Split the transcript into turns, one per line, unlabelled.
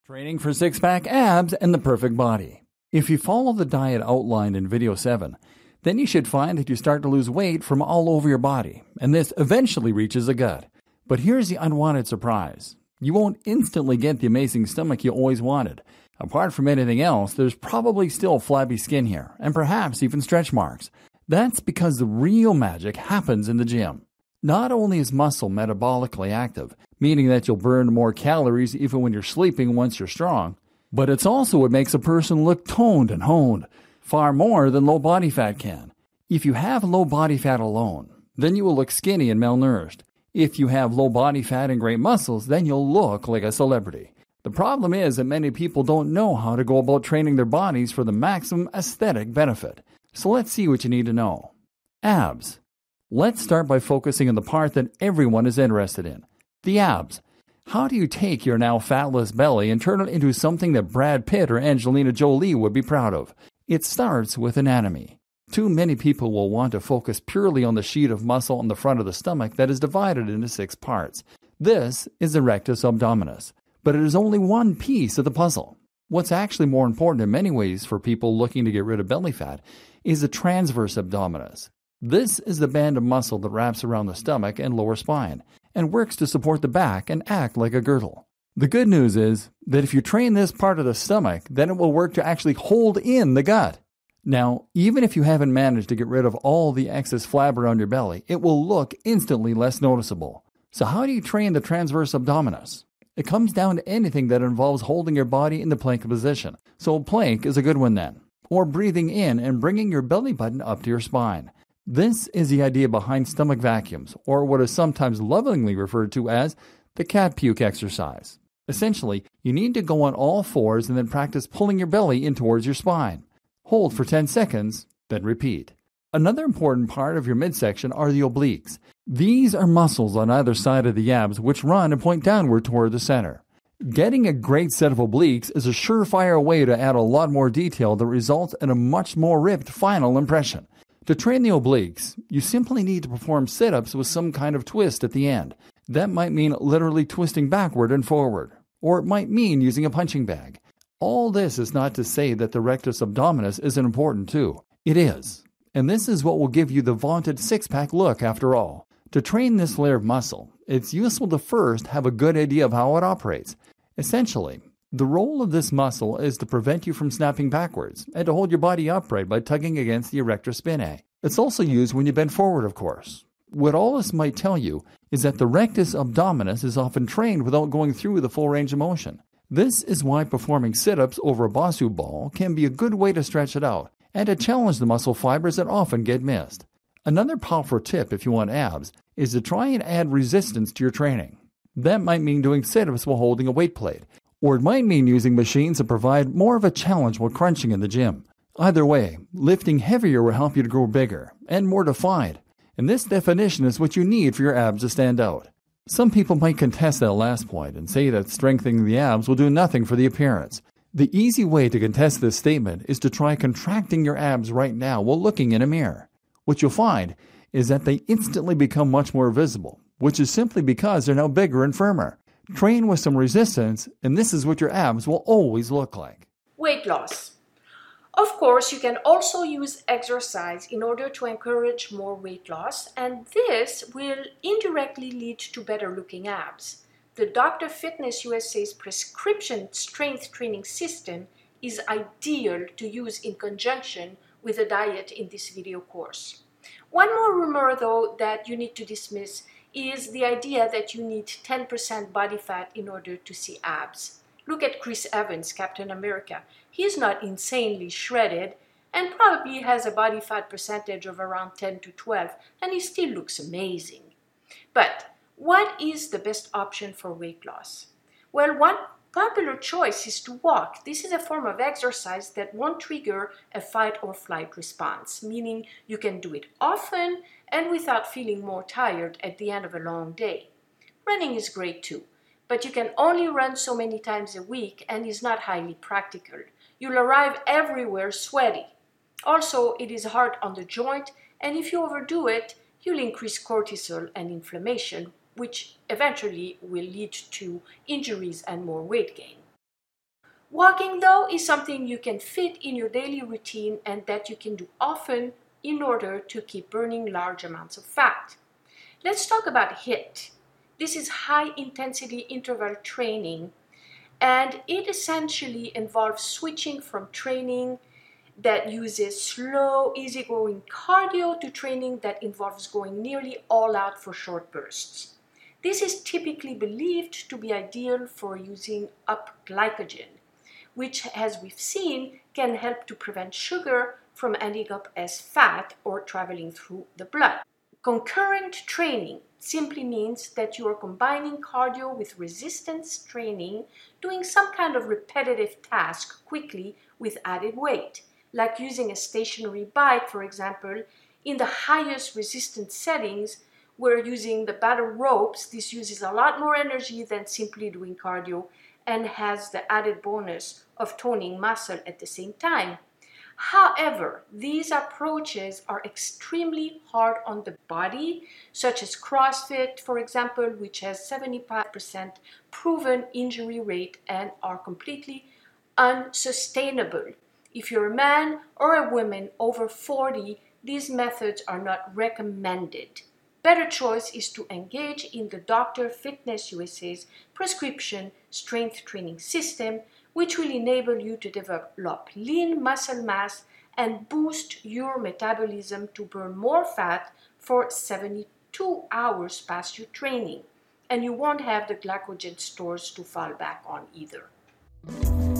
Training for six-pack abs and the perfect body. If you follow the diet outlined in video 7, then you should find that you start to lose weight from all over your body, and this eventually reaches the gut. But here's the unwanted surprise. You won't instantly get the amazing stomach you always wanted. Apart from anything else, there's probably still flabby skin here, and perhaps even stretch marks. That's because the real magic happens in the gym. Not only is muscle metabolically active, meaning that you'll burn more calories even when you're sleeping once you're strong, but it's also what makes a person look toned and honed, far more than low body fat can. If you have low body fat alone, then you will look skinny and malnourished. If you have low body fat and great muscles, then you'll look like a celebrity. The problem is that many people don't know how to go about training their bodies for the maximum aesthetic benefit. So let's see what you need to know. Abs. Let's start by focusing on the part that everyone is interested in, the abs. How do you take your now fatless belly and turn it into something that Brad Pitt or Angelina Jolie would be proud of? It starts with anatomy. Too many people will want to focus purely on the sheet of muscle on the front of the stomach that is divided into 6 parts. This is the rectus abdominis, but it is only one piece of the puzzle. What's actually more important in many ways for people looking to get rid of belly fat is the transverse abdominis. This is the band of muscle that wraps around the stomach and lower spine and works to support the back and act like a girdle. The good news is that if you train this part of the stomach, then it will work to actually hold in the gut. Now, even if you haven't managed to get rid of all the excess flab around your belly, it will look instantly less noticeable. So how do you train the transverse abdominis? It comes down to anything that involves holding your body in the plank position. So plank is a good one then. Or breathing in and bringing your belly button up to your spine. This is the idea behind stomach vacuums, or what is sometimes lovingly referred to as the cat puke exercise. Essentially, you need to go on all fours and then practice pulling your belly in towards your spine. Hold for 10 seconds, then repeat. Another important part of your midsection are the obliques. These are muscles on either side of the abs which run and point downward toward the center. Getting a great set of obliques is a surefire way to add a lot more detail that results in a much more ripped final impression. To train the obliques, you simply need to perform sit-ups with some kind of twist at the end. That might mean literally twisting backward and forward, or it might mean using a punching bag. All this is not to say that the rectus abdominis isn't important too. It is. And this is what will give you the vaunted six-pack look after all. To train this layer of muscle, it's useful to first have a good idea of how it operates. Essentially, the role of this muscle is to prevent you from snapping backwards and to hold your body upright by tugging against the erector spinae. It's also used when you bend forward, of course. What all this might tell you is that the rectus abdominis is often trained without going through the full range of motion. This is why performing sit-ups over a Bosu ball can be a good way to stretch it out and to challenge the muscle fibers that often get missed. Another powerful tip if you want abs is to try and add resistance to your training. That might mean doing sit-ups while holding a weight plate, or it might mean using machines that provide more of a challenge while crunching in the gym. Either way, lifting heavier will help you to grow bigger and more defined, and this definition is what you need for your abs to stand out. Some people might contest that last point and say that strengthening the abs will do nothing for the appearance. The easy way to contest this statement is to try contracting your abs right now while looking in a mirror. What you'll find is that they instantly become much more visible, which is simply because they're now bigger and firmer. Train with some resistance, and this is what your abs will always look like.
Weight loss. Of course, you can also use exercise in order to encourage more weight loss, and this will indirectly lead to better looking abs. The Dr. Fitness USA's prescription strength training system is ideal to use in conjunction with a diet in this video course. One more rumor though that you need to dismiss is the idea that you need 10% body fat in order to see abs. Look at Chris Evans, Captain America. He's not insanely shredded and probably has a body fat percentage of around 10 to 12, and he still looks amazing. But what is the best option for weight loss? Well, one popular choice is to walk. This is a form of exercise that won't trigger a fight or flight response, meaning you can do it often and without feeling more tired at the end of a long day. Running is great too, but you can only run so many times a week and is not highly practical. You'll arrive everywhere sweaty. Also, it is hard on the joint, and if you overdo it, you'll increase cortisol and inflammation, which eventually will lead to injuries and more weight gain. Walking, though, is something you can fit in your daily routine and that you can do often in order to keep burning large amounts of fat. Let's talk about HIIT. This is high-intensity interval training, and it essentially involves switching from training that uses slow, easygoing cardio to training that involves going nearly all out for short bursts. This is typically believed to be ideal for using up glycogen, which, as we've seen, can help to prevent sugar from ending up as fat or traveling through the blood. Concurrent training simply means that you are combining cardio with resistance training, doing some kind of repetitive task quickly with added weight, like using a stationary bike, for example. In the highest resistance settings, where using the battle ropes, this uses a lot more energy than simply doing cardio and has the added bonus of toning muscle at the same time. However, these approaches are extremely hard on the body, such as CrossFit, for example, which has 75% proven injury rate and are completely unsustainable. If you're a man or a woman over 40, these methods are not recommended. Better choice is to engage in the Dr. Fitness USA's prescription strength training system, which will enable you to develop lean muscle mass and boost your metabolism to burn more fat for 72 hours past your training. And you won't have the glycogen stores to fall back on either.